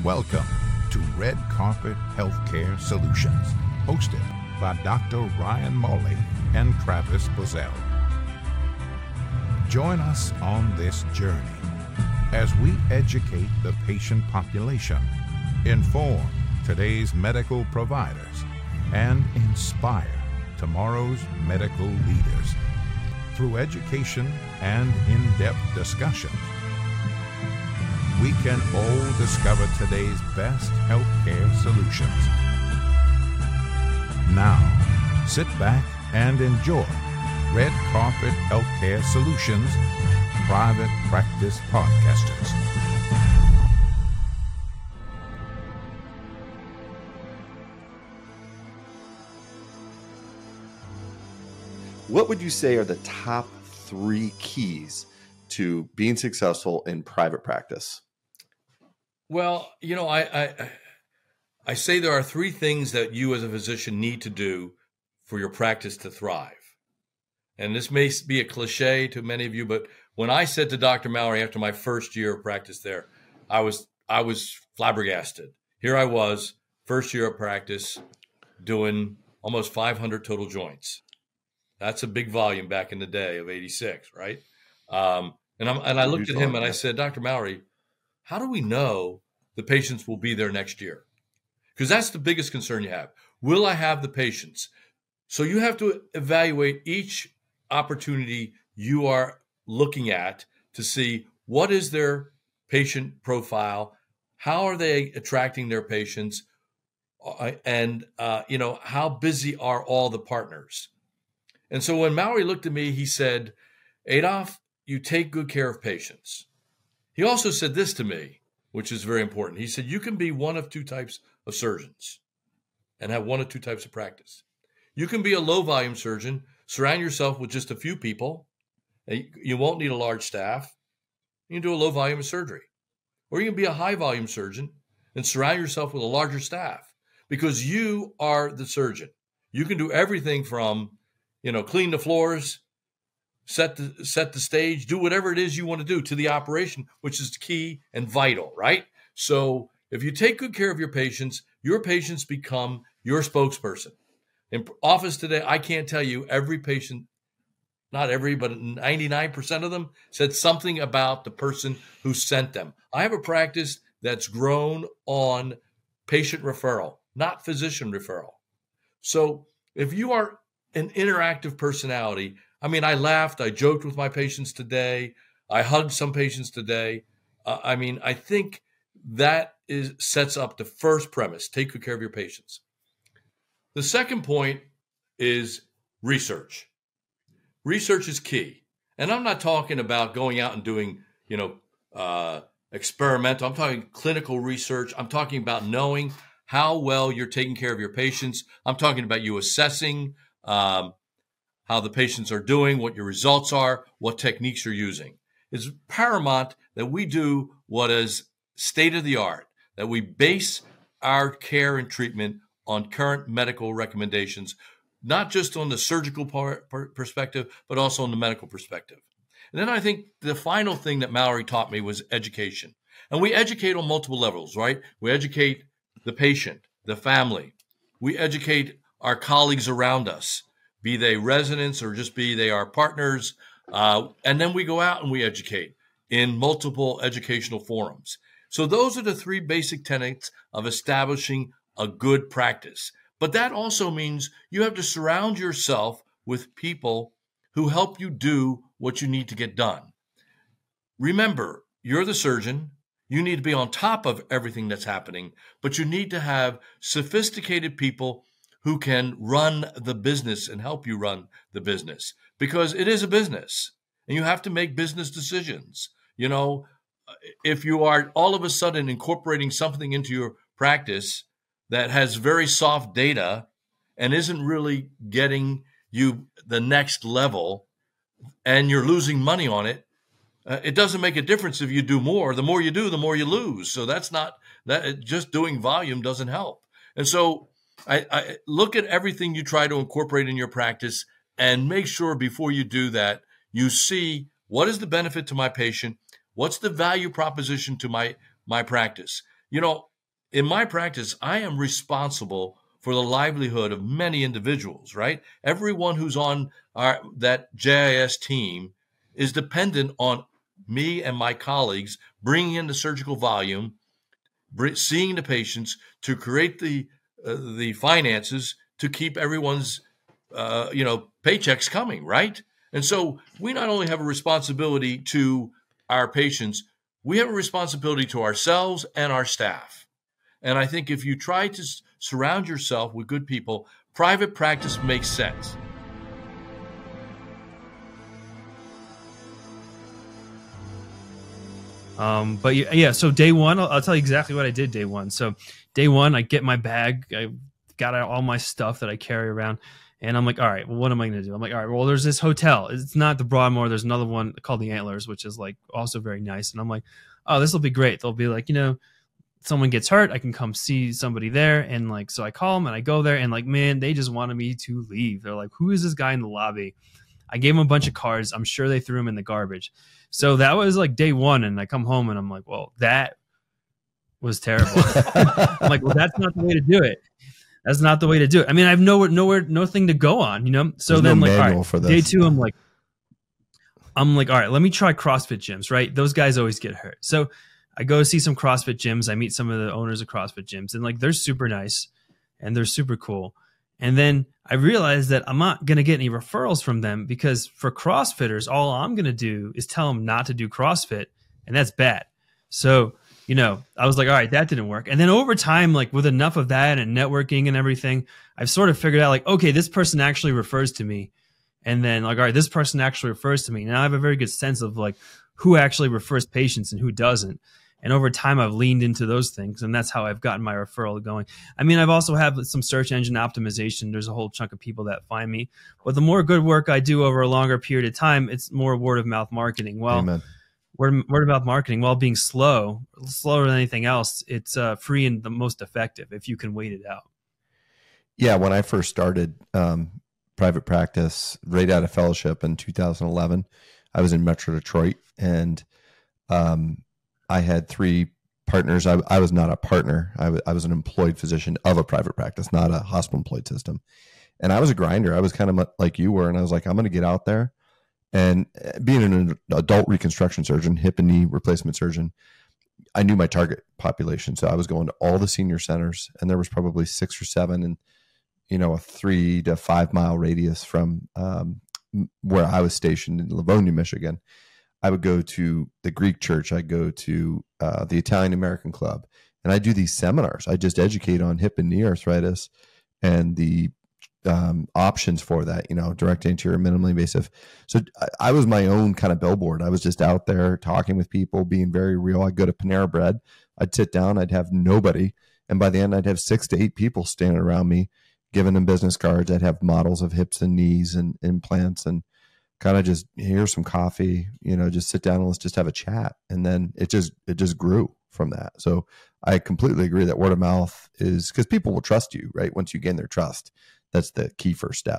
Welcome to Red Carpet Healthcare Solutions, hosted by Dr. Ryan Morley and Travis Boesel. Join us on this journey as we educate the patient population, inform today's medical providers, and inspire tomorrow's medical leaders through education and in-depth discussions. We can all discover today's best healthcare solutions. Now, sit back and enjoy Red Carpet Healthcare Solutions Private Practice Podcasters. What would you say are the top 3 keys to being successful in private practice? Well, I say there are 3 things that you as a physician need to do for your practice to thrive. And this may be a cliche to many of you, but when I said to Dr. Mallory after my first year of practice there, I was flabbergasted. Here I was, first year of practice, doing almost 500 total joints. That's a big volume back in the day of 86, right? And I looked at him and I said, Dr. Mallory, how do we know the patients will be there next year? Because that's the biggest concern you have. Will I have the patients? So you have to evaluate each opportunity you are looking at to see what is their patient profile, how are they attracting their patients, and how busy are all the partners? And so when Mallory looked at me, he said, Adolph, you take good care of patients. He also said this to me, which is very important. He said, you can be one of 2 types of surgeons and have 1 of 2 types of practice. You can be a low volume surgeon, surround yourself with just a few people. You won't need a large staff. You can do a low volume of surgery. Or you can be a high volume surgeon and surround yourself with a larger staff because you are the surgeon. You can do everything from, clean the floors, set the stage, do whatever it is you want to do to the operation, which is key and vital, right? So if you take good care of your patients become your spokesperson. In office today, I can't tell you every patient, not every, but 99% of them said something about the person who sent them. I have a practice that's grown on patient referral, not physician referral. So if you are an interactive personality, I laughed, I joked with my patients today, I hugged some patients today. I think that sets up the first premise, take good care of your patients. The second point is research. Research is key. And I'm not talking about going out and doing, experimental. I'm talking clinical research. I'm talking about knowing how well you're taking care of your patients. I'm talking about you assessing how the patients are doing, what your results are, what techniques you're using. It's paramount that we do what is state of the art, that we base our care and treatment on current medical recommendations, not just on the surgical perspective, but also on the medical perspective. And then I think the final thing that Mallory taught me was education. And we educate on multiple levels, right? We educate the patient, the family. We educate our colleagues around us, be they residents or just be they our partners. And then we go out and we educate in multiple educational forums. So those are the 3 basic tenets of establishing a good practice. But that also means you have to surround yourself with people who help you do what you need to get done. Remember, you're the surgeon. You need to be on top of everything that's happening, but you need to have sophisticated people who can run the business and help you run the business, because it is a business and you have to make business decisions. If you are all of a sudden incorporating something into your practice that has very soft data and isn't really getting you the next level and you're losing money on it, it doesn't make a difference if you do more. The more you do, the more you lose. So that's not that just doing volume doesn't help. And so I look at everything you try to incorporate in your practice and make sure before you do that, you see what is the benefit to my patient? What's the value proposition to my practice? in my practice, I am responsible for the livelihood of many individuals, right? Everyone who's on that JIS team is dependent on me and my colleagues bringing in the surgical volume, seeing the patients, to create the finances to keep everyone's paychecks coming, right? And so we not only have a responsibility to our patients, we have a responsibility to ourselves and our staff. And I think if you try to surround yourself with good people, private practice makes sense. But yeah, so day one, I'll tell you exactly what I did day one. So day one, I get my bag, I got out all my stuff that I carry around, and I'm like, all right, well, what am I going to do? I'm like, all right, well, there's this hotel. It's not the Broadmoor. There's another one called the Antlers, which is like also very nice. And I'm like, oh, this will be great. They'll be like, someone gets hurt, I can come see somebody there. And like, so I call them and I go there, and like, man, they just wanted me to leave. They're like, who is this guy in the lobby? I gave them a bunch of cards. I'm sure they threw them in the garbage. So that was like day one. And I come home and I'm like, well, that was terrible. I'm like, well, that's not the way to do it. That's not the way to do it. I mean, I have nothing to go on, So There's then no like, all manual right, for this. day two, I'm like, all right, let me try CrossFit gyms, right? Those guys always get hurt. So I go see some CrossFit gyms. I meet some of the owners of CrossFit gyms, and like, they're super nice and they're super cool. And then I realized that I'm not going to get any referrals from them, because for CrossFitters, all I'm going to do is tell them not to do CrossFit, and that's bad. So, I was like, all right, that didn't work. And then over time, like with enough of that and networking and everything, I've sort of figured out like, okay, this person actually refers to me. And then like, all right, this person actually refers to me. Now I have a very good sense of like who actually refers patients and who doesn't. And over time, I've leaned into those things, and that's how I've gotten my referral going. I mean, I've also had some search engine optimization. There's a whole chunk of people that find me. But the more good work I do over a longer period of time, it's more word of mouth marketing. Well, Amen. Word of mouth marketing, while being slower than anything else, it's free and the most effective if you can wait it out. Yeah, when I first started private practice right out of fellowship in 2011, I was in Metro Detroit, and I had 3 partners. I was not a partner. I was an employed physician of a private practice, not a hospital employed system. And I was a grinder. I was kind of like you were, and I was like, I'm going to get out there. And being an adult reconstruction surgeon, hip and knee replacement surgeon, I knew my target population. So I was going to all the senior centers, and there was probably 6 or 7 in, a 3 to 5 mile radius from where I was stationed in Livonia, Michigan. I would go to the Greek church. I'd go to the Italian American Club, and I do these seminars. I just educate on hip and knee arthritis and the options for that, direct anterior, minimally invasive. So I was my own kind of billboard. I was just out there talking with people, being very real. I'd go to Panera Bread. I'd sit down. I'd have nobody. And by the end, I'd have 6 to 8 people standing around me, giving them business cards. I'd have models of hips and knees and implants, and kind of just, here's some coffee, just sit down and let's just have a chat. And then it just grew from that. So I completely agree that word of mouth is, because people will trust you, right? Once you gain their trust, that's the key first step.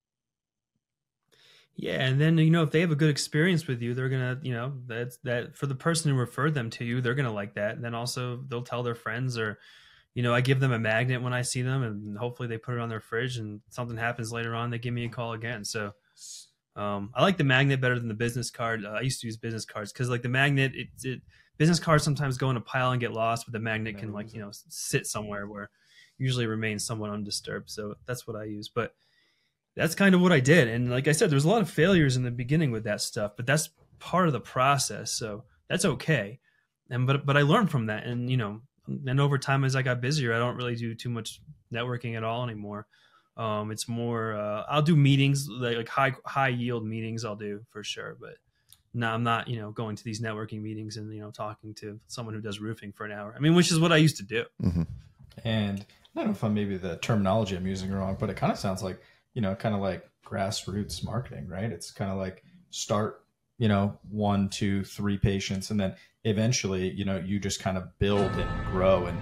Yeah. And then, if they have a good experience with you, they're going to, that for the person who referred them to you, they're going to like that. And then also they'll tell their friends, or, I give them a magnet when I see them, and hopefully they put it on their fridge, and something happens later on, they give me a call again. So I like the magnet better than the business card. I used to use business cards because like the magnet, business cards sometimes go in a pile and get lost, but the magnet can sit somewhere where usually remains somewhat undisturbed. So that's what I use. But that's kind of what I did. And like I said, there's a lot of failures in the beginning with that stuff, but that's part of the process. So that's okay. But I learned from that. And, and over time, as I got busier, I don't really do too much networking at all anymore. It's more, I'll do meetings, like high yield meetings I'll do for sure. But no, I'm not, going to these networking meetings and, talking to someone who does roofing for an hour. I mean, which is what I used to do. Mm-hmm. And I don't know if maybe the terminology I'm using wrong, but it kind of sounds like, kind of like grassroots marketing, right? It's kind of like start, 1, 2, 3 patients, and then eventually, you just kind of build and grow. And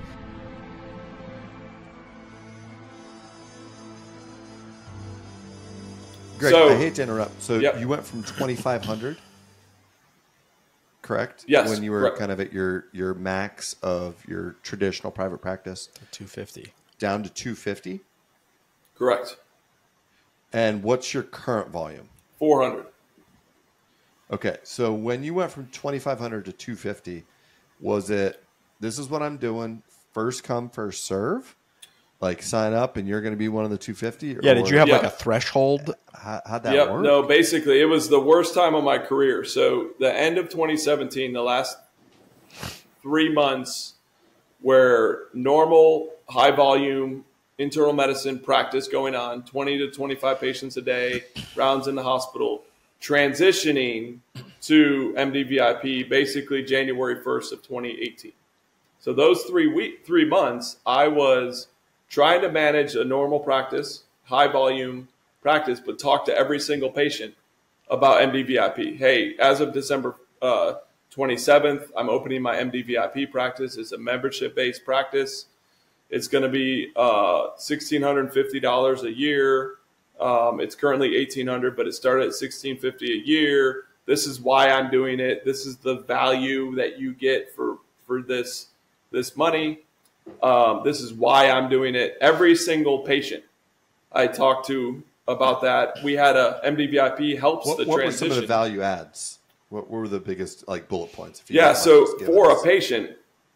Greg, I hate to interrupt. So Yep. You went from 2,500 correct? Yes, When you were correct. kind of at your max of your traditional private practice, 250. down to 250. Correct. And what's your current volume? 400. Okay, so when you went from 2,500 to 250, was it, this is what I'm doing, first come, first serve? Like sign up and you're going to be one of the 250? Yeah, did you have Yeah. like a threshold? How'd that Yep. work? No, basically, it was the worst time of my career. So the end of 2017, the last 3 months where normal high volume internal medicine practice going on, 20 to 25 patients a day, rounds in the hospital, transitioning to MDVIP basically January 1st of 2018. So those 3 months, I was trying to manage a normal practice, high volume practice, but talk to every single patient about MDVIP. Hey, as of December 27th, I'm opening my MDVIP practice. It's a membership-based practice. It's going to be $1,650 a year. It's currently $1,800, but it started at $1,650 a year. This is why I'm doing it. This is the value that you get for this money. This is why I'm doing it. Every single patient I talked to about that. We had a MDVIP helps the What transition. were some of the value adds? What were the biggest like bullet points? If you Yeah, don't mind so just giving for us- a patient,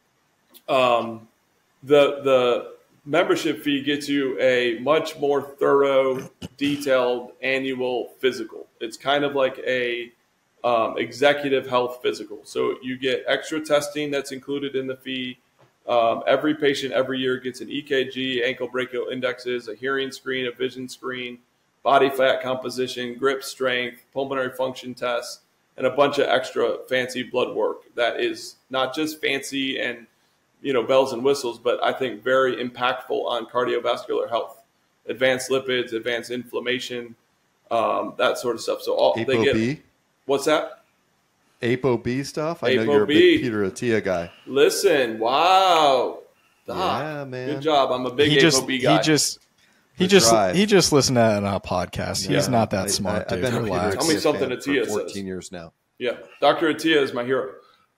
the membership fee gets you a much more thorough, detailed annual physical. It's kind of like a executive health physical. So you get extra testing that's included in the fee. Every patient every year gets an EKG, ankle brachial indexes, a hearing screen, a vision screen, body fat composition, grip strength, pulmonary function tests, and a bunch of extra fancy blood work that is not just fancy and bells and whistles, but I think very impactful on cardiovascular health, advanced lipids, advanced inflammation, that sort of stuff. So they get ApoB? what's that? ApoB stuff? I know you're a ApoB. big Peter Attia guy. Listen, wow, Doc, Yeah, man. good job. I'm a big He just ApoB guy. he just listened to it on a podcast. He's Yeah. not that smart, I've dude. been a Peter Relax. Tell me Attia something fan Attia for 14 says. years now. Yeah, Dr. Attia is my hero.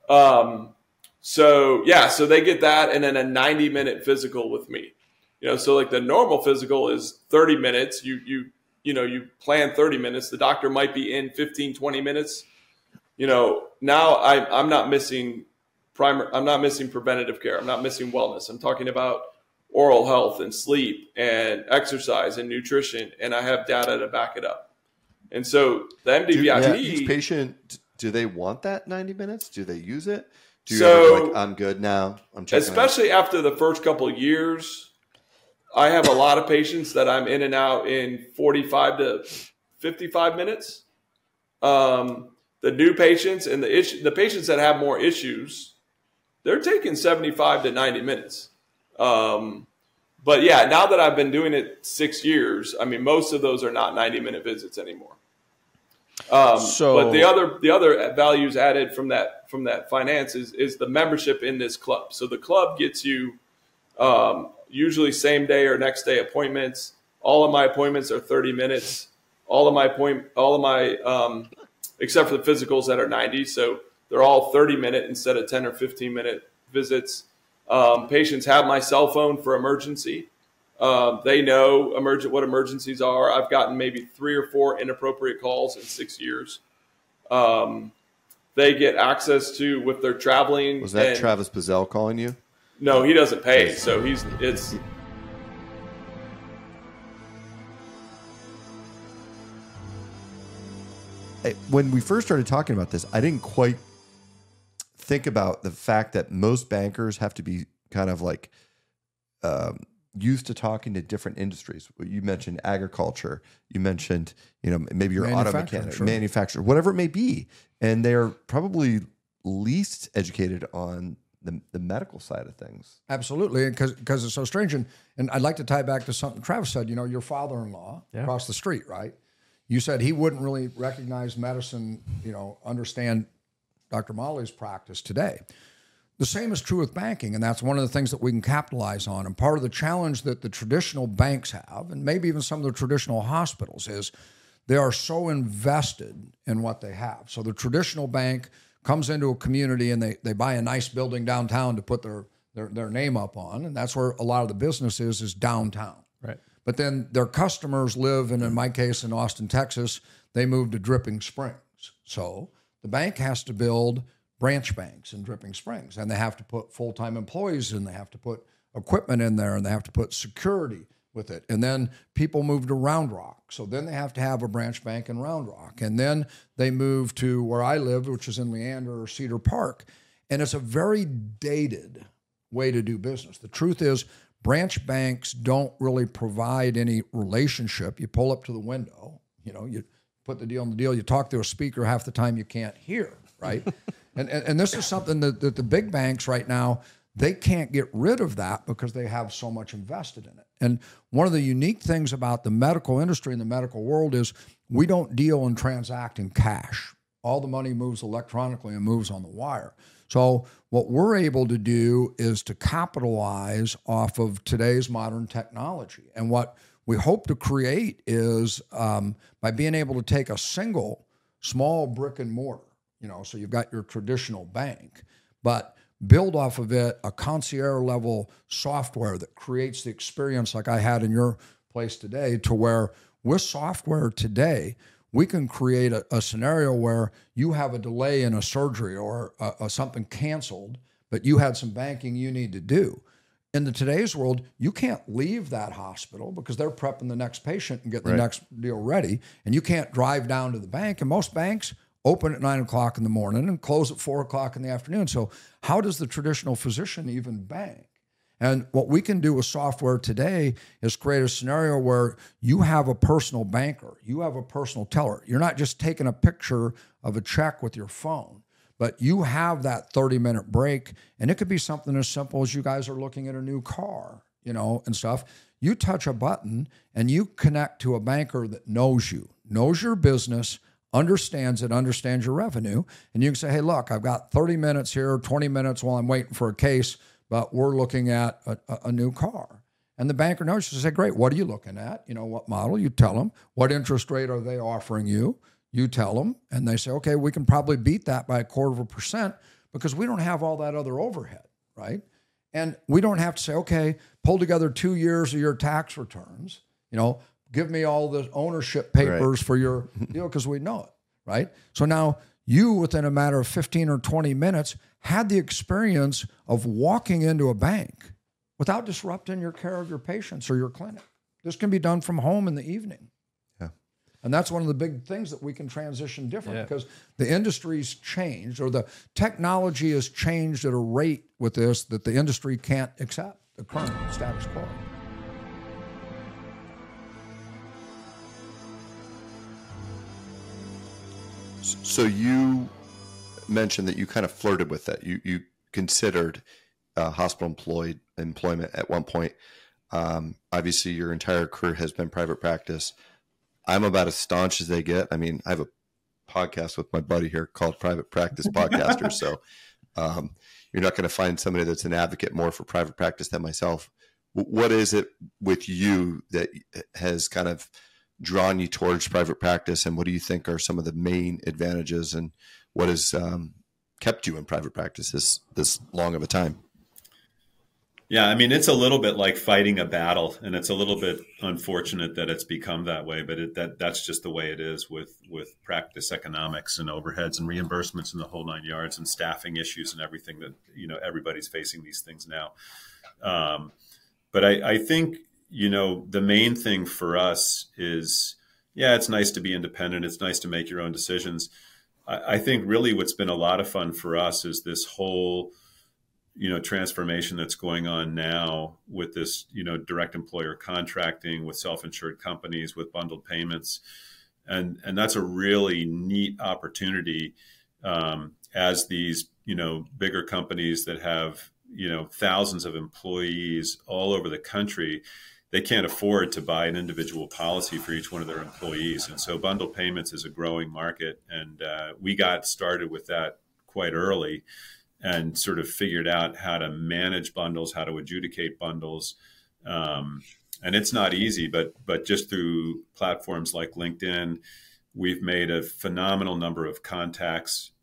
So they get that, and then a 90-minute physical with me. So like the normal physical is 30 minutes. You plan 30 minutes. The doctor might be in 15, 20 minutes. Now I'm not missing I'm not missing preventative care. I'm not missing wellness. I'm talking about oral health and sleep and exercise and nutrition, and I have data to back it up. And so the MDVIP. Each patient, do they want that 90 minutes? Do they use it? Do you So- ever like, I'm good now? I'm checking out. Especially after the first couple of years, I have a lot of patients that I'm in and out in 45 to 55 minutes. The new patients and the patients that have more issues, they're taking 75 to 90 minutes. But yeah, now that I've been doing it 6 years, I mean, most of those are not 90-minute visits anymore. But the other values added from that finance is the membership in this club. So the club gets you usually same day or next day appointments. All of my appointments are 30 minutes. All of my except for the physicals that are 90, so they're all 30-minute instead of 10 or 15-minute visits. Patients have my cell phone for emergency. They know what emergencies are. I've gotten maybe 3 or 4 inappropriate calls in 6 years. They get access to, if they're traveling. Was that Travis Pizzell calling you? No, he doesn't pay. So When we first started talking about this, I didn't quite think about the fact that most bankers have to be kind of like used to talking to different industries. You mentioned agriculture. You mentioned, maybe your auto mechanic, manufacturer, whatever it may be. And they're probably least educated on the medical side of things. Absolutely, because it's so strange. And I'd like to tie it back to something Travis said. Your father-in-law across the street, right? You said he wouldn't really recognize medicine, understand Dr. Molly's practice today. The same is true with banking, and that's one of the things that we can capitalize on. And part of the challenge that the traditional banks have, and maybe even some of the traditional hospitals, is they are so invested in what they have. So the traditional bank comes into a community and they buy a nice building downtown to put their name up on, and that's where a lot of the business is downtown. Right. But then their customers live, and in my case, in Austin, Texas, they moved to Dripping Springs. So the bank has to build branch banks in Dripping Springs, and they have to put full-time employees in, they have to put equipment in there, and they have to put security with it. And then people move to Round Rock. So then they have to have a branch bank in Round Rock. And then they move to where I live, which is in Leander or Cedar Park. And it's a very dated way to do business. The truth is, branch banks don't really provide any relationship. You pull up to the window, you put the deal on the deal, you talk to a speaker half the time you can't hear, right? and this is something that the big banks right now, they can't get rid of that because they have so much invested in it. And one of the unique things about the medical industry and the medical world is we don't deal and transact in cash. All the money moves electronically and moves on the wire. So what we're able to do is to capitalize off of today's modern technology. And what we hope to create is by being able to take a single small brick and mortar, so you've got your traditional bank, but build off of it a concierge level software that creates the experience like I had in your place today, to where with software today, we can create a scenario where you have a delay in a surgery or something canceled, but you had some banking you need to do. In today's world, you can't leave that hospital because they're prepping the next patient and getting the next deal ready, and you can't drive down to the bank. And most banks open at 9 o'clock in the morning and close at 4 o'clock in the afternoon. So how does the traditional physician even bank? And what we can do with software today is create a scenario where you have a personal banker, you have a personal teller. You're not just taking a picture of a check with your phone, but you have that 30-minute break. And it could be something as simple as you guys are looking at a new car, and stuff. You touch a button and you connect to a banker that knows you, knows your business, understands it, understands your revenue. And you can say, hey, look, I've got 30 minutes here, 20 minutes while I'm waiting for a case, but we're looking at a new car. And the banker knows. You say, great, what are you looking at? What model? You tell them. What interest rate are they offering you? You tell them. And they say, okay, we can probably beat that by 0.25% because we don't have all that other overhead, right? And we don't have to say, okay, pull together 2 years of your tax returns, give me all the ownership papers for your deal because we know it, right? So now you, within a matter of 15 or 20 minutes, had the experience of walking into a bank without disrupting your care of your patients or your clinic. This can be done from home in the evening. Yeah. And that's one of the big things that we can transition different because the industry's changed, or the technology has changed at a rate with this that the industry can't accept, the current status quo. So you mentioned that you kind of flirted with that. You considered hospital employment at one point. Obviously, your entire career has been private practice. I'm about as staunch as they get. I mean, I have a podcast with my buddy here called Private Practice Podcaster. So you're not going to find somebody that's an advocate more for private practice than myself. What is it with you that has kind of drawn you towards private practice, and what do you think are some of the main advantages, and what has kept you in private practice this long of a time? Yeah, I mean, it's a little bit like fighting a battle, and it's a little bit unfortunate that it's become that way, but that's just the way it is with practice economics and overheads and reimbursements and the whole 9 yards and staffing issues and everything that, everybody's facing these things now. But I think, the main thing for us is, it's nice to be independent. It's nice to make your own decisions. I think really what's been a lot of fun for us is this whole, transformation that's going on now with this, direct employer contracting, with self-insured companies, with bundled payments. And that's a really neat opportunity as these, bigger companies that have, thousands of employees all over the country, they can't afford to buy an individual policy for each one of their employees. And so bundled payments is a growing market. And we got started with that quite early and sort of figured out how to manage bundles, how to adjudicate bundles. And it's not easy, but just through platforms like LinkedIn, we've made a phenomenal number of contacts,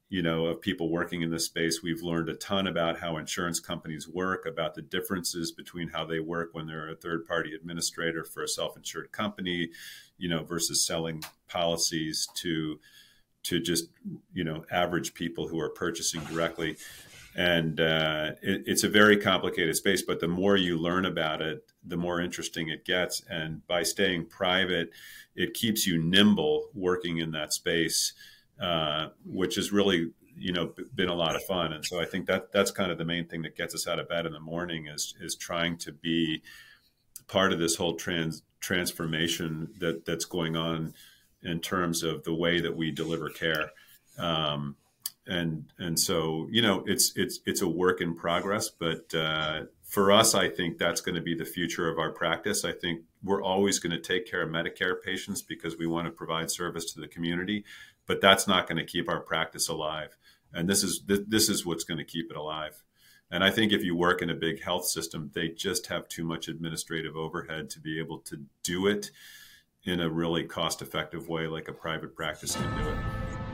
of people working in this space. We've learned a ton about how insurance companies work, about the differences between how they work when they're a third-party administrator for a self-insured company, versus selling policies to just, average people who are purchasing directly. And it's a very complicated space, but the more you learn about it, the more interesting it gets. And by staying private, it keeps you nimble working in that space, which has really, been a lot of fun. And so I think that's kind of the main thing that gets us out of bed in the morning is trying to be part of this whole transformation that's going on in terms of the way that we deliver care. And so, it's a work in progress, but for us, I think that's going to be the future of our practice. I think we're always going to take care of Medicare patients because we want to provide service to the community, but that's not going to keep our practice alive. And this is what's going to keep it alive. And I think if you work in a big health system, they just have too much administrative overhead to be able to do it in a really cost-effective way like a private practice can do it.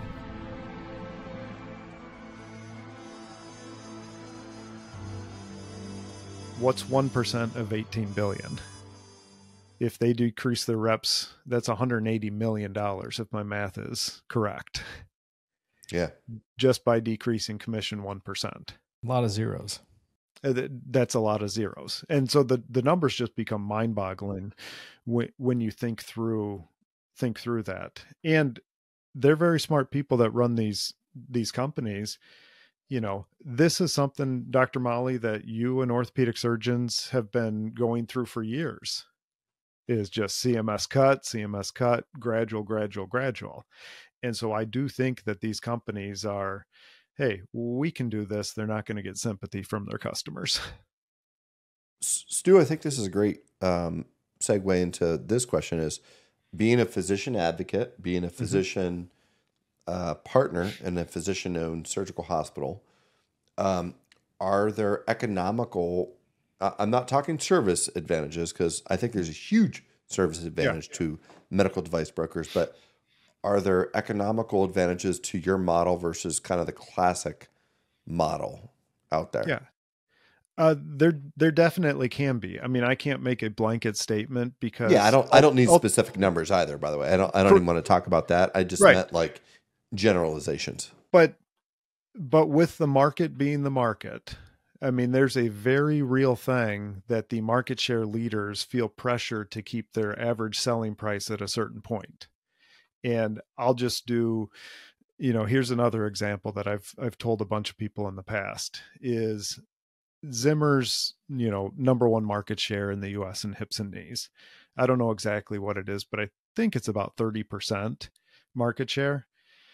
What's 1% of 18 billion? If they decrease their reps, that's $180 million, if my math is correct. Yeah. Just by decreasing commission 1%. A lot of zeros. That's a lot of zeros. And so the numbers just become mind-boggling when you think through that. And they're very smart people that run these companies. This is something, Dr. Molly, that you and orthopedic surgeons have been going through for years, is just CMS cut, gradual. And so I do think that these companies are, hey, we can do this. They're not going to get sympathy from their customers. Stu, I think this is a great segue into this question is being a physician advocate, being a physician partner in a physician-owned surgical hospital. Are there economical, I'm not talking service advantages because I think there's a huge service advantage to medical device brokers, but are there economical advantages to your model versus kind of the classic model out there? Yeah. There definitely can be. I mean, I can't make a blanket statement because I don't need specific numbers either, by the way. I don't even want to talk about that. I just meant like generalizations. But with the market being the market, I mean, there's a very real thing that the market share leaders feel pressure to keep their average selling price at a certain point. And I'll just do, here's another example that I've told a bunch of people in the past is Zimmer's, number one market share in the US in hips and knees. I don't know exactly what it is, but I think it's about 30% market share.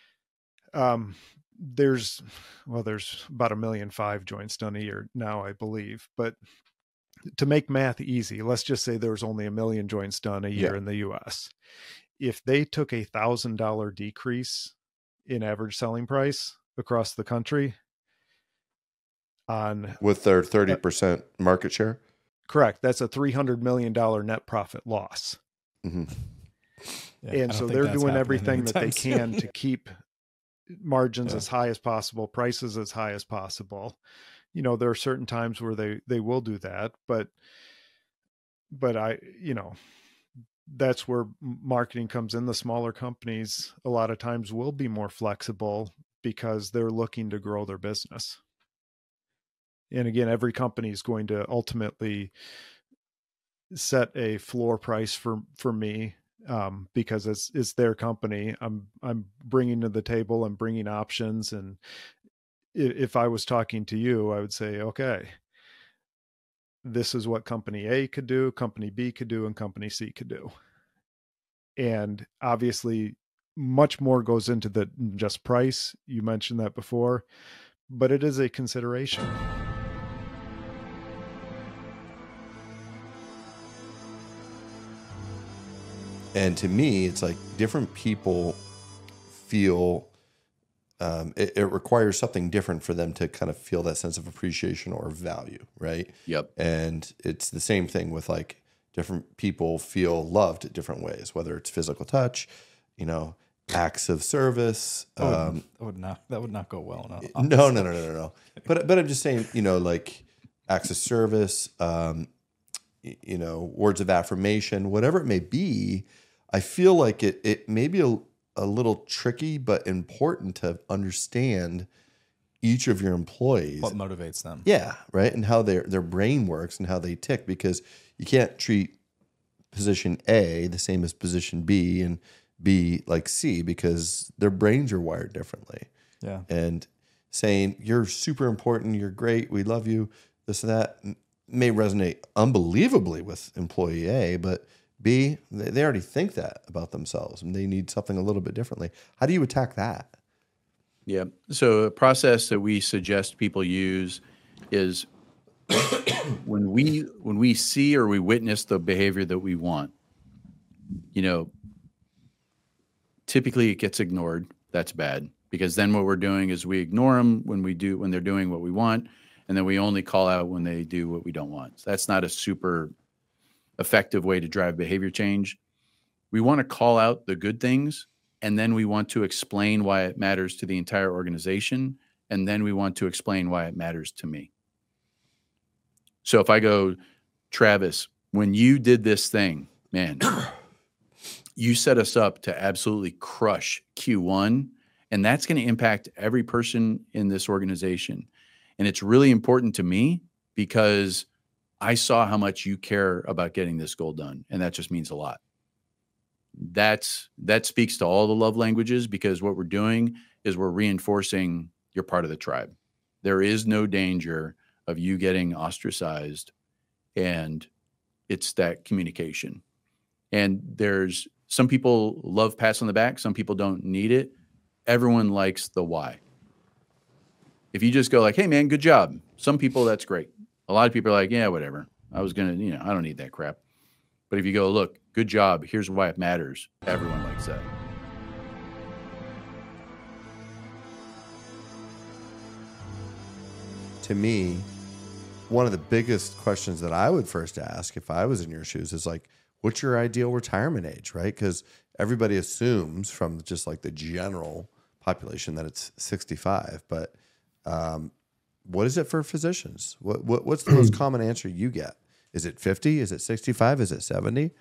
There's about 1.5 million joints done a year now, I believe. But to make math easy, let's just say there's only 1 million joints done a year in the US. If they took $1,000 decrease in average selling price across the country with their 30% market share, correct, that's a $300 million net profit loss. Mm-hmm. Yeah, and so they're doing everything that they can to keep margins as high as possible, prices as high as possible. There are certain times where they will do that, but that's where marketing comes in. The smaller companies a lot of times will be more flexible because they're looking to grow their business. And again, every company is going to ultimately set a floor price for me, because it's their company. I'm bringing to the table, I'm bringing options. And if I was talking to you, I would say, okay, this is what company A could do, company B could do, and company C could do. And obviously much more goes into the just price. You mentioned that before, but it is a consideration. And to me, it's like different people feel it requires something different for them to kind of feel that sense of appreciation or value, right? Yep. And it's the same thing with like different people feel loved different ways, whether it's physical touch, acts of service. That would not go well enough. No. But I'm just saying, like acts of service, words of affirmation, whatever it may be. I feel like it may be a little tricky, but important to understand each of your employees. What motivates them. Yeah, right. And how their brain works and how they tick, because you can't treat position A the same as position B and B like C, because their brains are wired differently. Yeah. And saying you're super important, you're great, we love you, this and that may resonate unbelievably with employee A, but B, they already think that about themselves and they need something a little bit differently. How do you attack that? Yeah. So a process that we suggest people use is when we see or we witness the behavior that we want, typically it gets ignored. That's bad, because then what we're doing is we ignore them when they're doing what we want, and then we only call out when they do what we don't want. So that's not a super effective way to drive behavior change. We want to call out the good things, and then we want to explain why it matters to the entire organization, and then we want to explain why it matters to me. So if I go, Travis, when you did this thing, man, you set us up to absolutely crush Q1, and that's going to impact every person in this organization. And it's really important to me because I saw how much you care about getting this goal done, and that just means a lot. That speaks to all the love languages, because what we're doing is we're reinforcing you're part of the tribe. There is no danger of you getting ostracized, and it's that communication. And there's some people love pats on the back, some people don't need it. Everyone likes the why. If you just go like, hey man, good job. Some people, that's great. A lot of people are like, yeah, whatever. I was going to, I don't need that crap. But if you go, look, good job, here's why it matters, everyone likes that. To me, one of the biggest questions that I would first ask if I was in your shoes is like, what's your ideal retirement age, right? Because everybody assumes from just like the general population that it's 65, but what is it for physicians? What's the most common answer you get? Is it 50? Is it 65? Is it 70?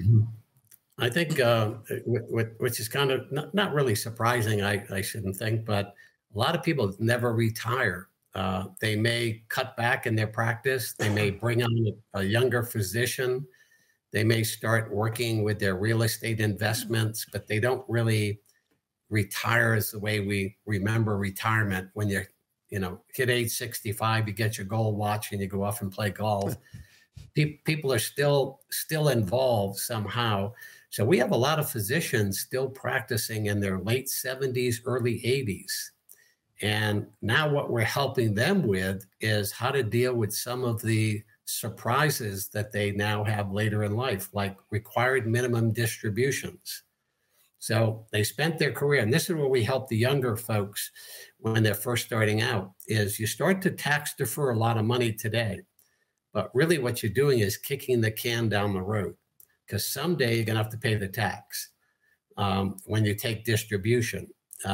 I think, which is kind of not really surprising, I shouldn't think, but a lot of people never retire. They may cut back in their practice. They may bring on a younger physician. They may start working with their real estate investments, but they don't really retire as the way we remember retirement. When you're, hit age 65, you get your gold watch and you go off and play golf. People are still involved somehow. So we have a lot of physicians still practicing in their late 70s, early 80s. And now what we're helping them with is how to deal with some of the surprises that they now have later in life, like required minimum distributions. So they spent their career, and this is where we help the younger folks when they're first starting out, is you start to tax defer a lot of money today. But really what you're doing is kicking the can down the road, because someday you're going to have to pay the tax when you take distribution.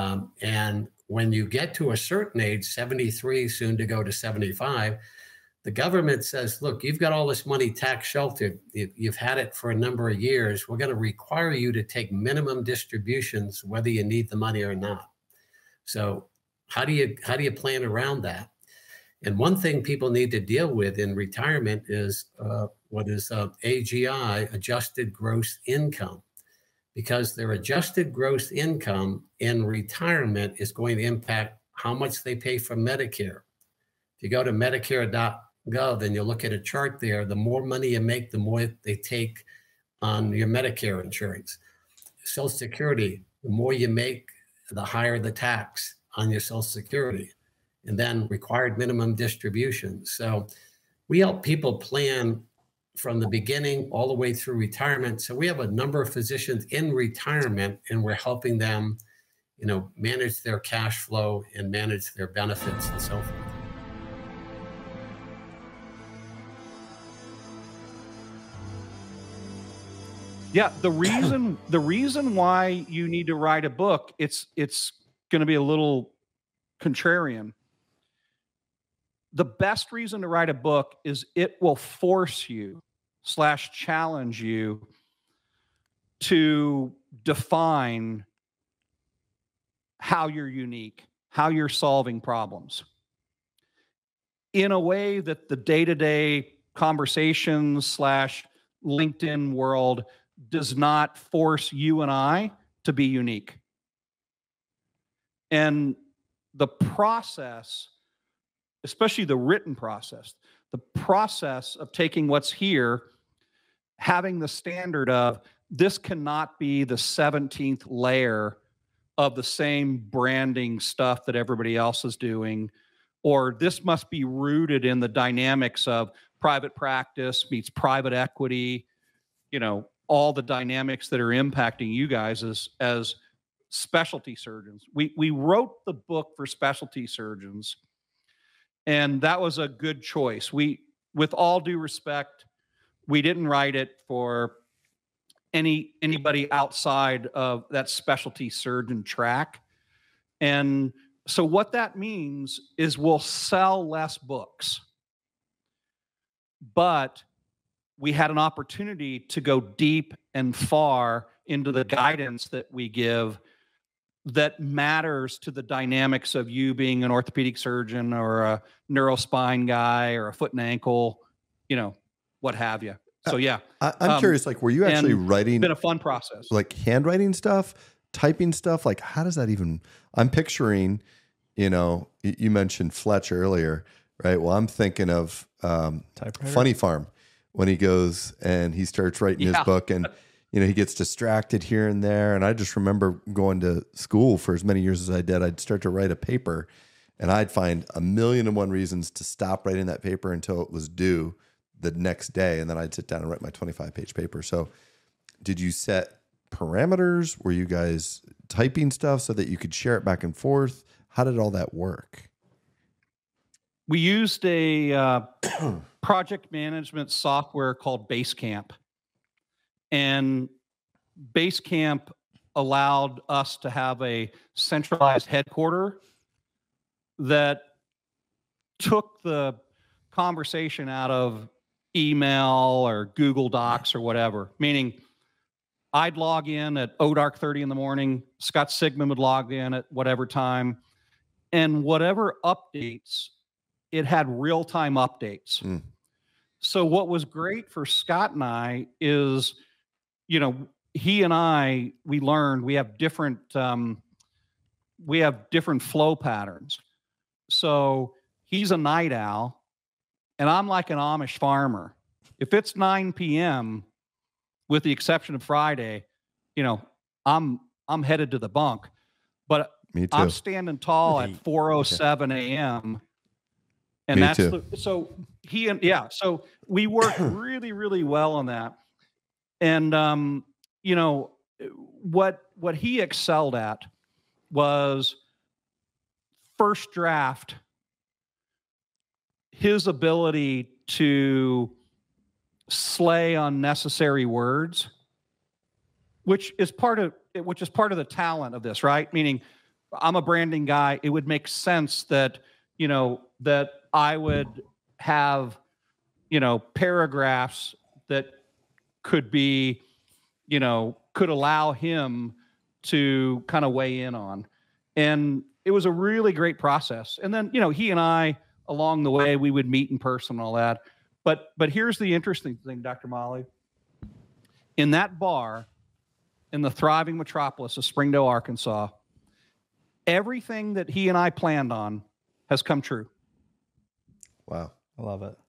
And when you get to a certain age, 73, soon to go to 75, the government says, look, you've got all this money tax sheltered. You've had it for a number of years. We're going to require you to take minimum distributions, whether you need the money or not. So how do you plan around that? And one thing people need to deal with in retirement is what is AGI, adjusted gross income, because their adjusted gross income in retirement is going to impact how much they pay for Medicare. If you go to Medicare.gov and you look at a chart there, the more money you make, the more they take on your Medicare insurance. Social Security, the more you make, the higher the tax on your Social Security. And then required minimum distributions. So we help people plan from the beginning all the way through retirement. So we have a number of physicians in retirement, and we're helping them, manage their cash flow and manage their benefits and so forth. Yeah, the reason why you need to write a book, it's going to be a little contrarian. The best reason to write a book is it will force you / challenge you to define how you're unique, how you're solving problems in a way that the day-to-day conversations / LinkedIn world does not force you and I to be unique. And the process, especially the written process, the process of taking what's here, having the standard of this cannot be the 17th layer of the same branding stuff that everybody else is doing, or this must be rooted in the dynamics of private practice meets private equity, all the dynamics that are impacting you guys as specialty surgeons. We wrote the book for specialty surgeons, and that was a good choice. With all due respect, we didn't write it for anybody outside of that specialty surgeon track. And so what that means is we'll sell less books, but we had an opportunity to go deep and far into the guidance that we give that matters to the dynamics of you being an orthopedic surgeon or a neurospine guy or a foot and ankle, what have you. So yeah, I'm curious. Like, were you actually writing? It's been a fun process. Like handwriting stuff, typing stuff. Like, how does that even? I'm picturing. You mentioned Fletch earlier, right? Well, I'm thinking of Funny Farm when he goes and he starts writing his book, and he gets distracted here and there. And I just remember going to school for as many years as I did. I'd start to write a paper, and I'd find 1,000,001 reasons to stop writing that paper until it was due the next day, and then I'd sit down and write my 25-page paper. So did you set parameters? Were you guys typing stuff so that you could share it back and forth? How did all that work? We used a project management software called Basecamp. And Basecamp allowed us to have a centralized headquarters that took the conversation out of email or Google Docs or whatever, meaning I'd log in at dark 30 in the morning, Scott Sigmund would log in at whatever time, and whatever updates, it had real-time updates. So what was great for Scott and I is, he and I, we learned we have different flow patterns. So he's a night owl, and I'm like an Amish farmer. If it's 9 p.m., with the exception of Friday, I'm headed to the bunk. But I'm standing tall at 4:07 a.m. And so we worked really, really well on that. And what he excelled at was first draft, his ability to slay unnecessary words, which is part of the talent of this, right? Meaning, I'm a branding guy. It would make sense that that I would have paragraphs that could be could allow him to kind of weigh in on, and it was a really great process. And then he and I along the way we would meet in person and all that. But here's the interesting thing, Dr. Molly. In that bar, in the thriving metropolis of Springdale, Arkansas, everything that he and I planned on has come true. Wow. I love it.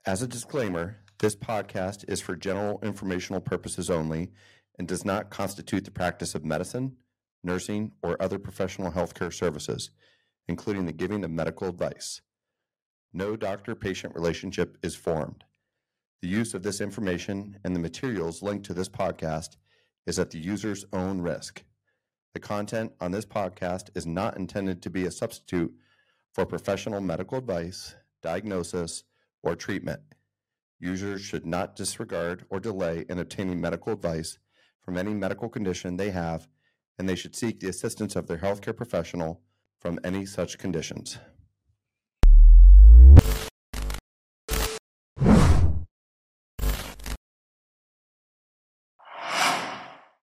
As a disclaimer, this podcast is for general informational purposes only and does not constitute the practice of medicine, nursing, or other professional healthcare services, including the giving of medical advice. No doctor-patient relationship is formed. The use of this information and the materials linked to this podcast is at the user's own risk. The content on this podcast is not intended to be a substitute for professional medical advice, diagnosis, or treatment. Users should not disregard or delay in obtaining medical advice from any medical condition they have, and they should seek the assistance of their healthcare professional from any such conditions.